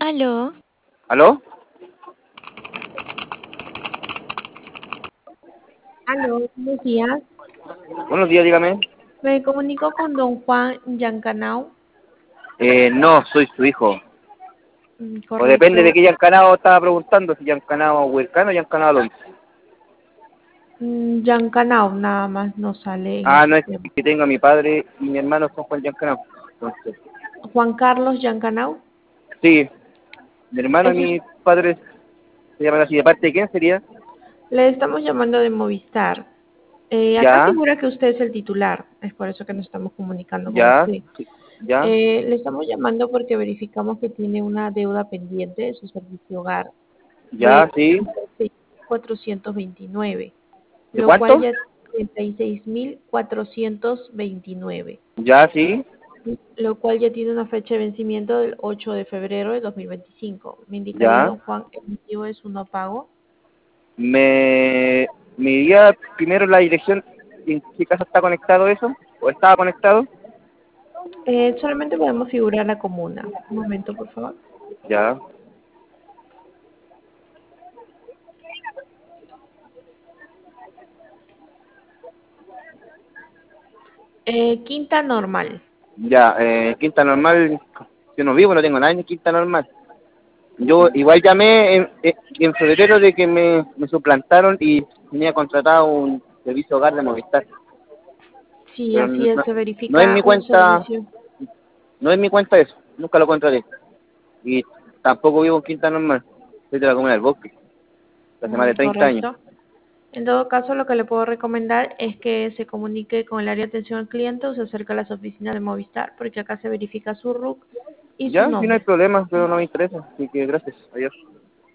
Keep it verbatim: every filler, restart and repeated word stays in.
Aló, ¿Aló? Aló, buenos días. Buenos días, dígame. Me comunico con don Juan Yancanao. Eh, no, soy su hijo. Mm, O depende de correcto. qué Yancanao estaba preguntando, si Yancanao Huercano o Yancanao Alonso. Mm, Yancanao, nada más nos sale en el Ah, no, es sistema. que tengo a mi padre y mi hermano son Juan Yancanao. Entonces, Juan Carlos Yancanao. sí, mi hermano y Eso es- mi padre se llaman así. ¿De parte de quién sería? Le estamos llamando de Movistar. Eh, acá Ya, figura que usted es el titular, es por eso que nos estamos comunicando con ya, usted. sí, ya, Eh, le estamos llamando porque verificamos que tiene una deuda pendiente de su servicio hogar ya, de sí. cuatrocientos veintinueve, ¿De lo cual cuánto? ya treinta y seis mil cuatrocientos veintinueve. Ya, sí, Lo cual ya tiene una fecha de vencimiento del ocho de febrero de dos mil veinticinco. Me indicaría, ya. don Juan, el motivo de su no pago. Me, me diría primero la dirección en qué casa está conectado eso, o estaba conectado. Eh, solamente podemos figurar la comuna. Un momento, por favor. Ya, Eh, quinta normal. ya, eh, Quinta Normal, yo no vivo, no tengo nada en Quinta Normal. Yo igual llamé en, en en febrero de que me, me suplantaron y tenía contratado un servicio hogar de Movistar. Sí, Pero así es, no, se no es verifica mi un cuenta, servicio. no es mi cuenta eso, nunca lo contraté. Y tampoco vivo en Quinta Normal, soy de la Comuna del Bosque, hace más Mm, de treinta años. correcto. En todo caso, lo que le puedo recomendar es que se comunique con el área de atención al cliente o se acerque a las oficinas de Movistar, porque acá se verifica su R U C y su Ya, si no hay nombre. problema, pero no me interesa, así que gracias, adiós.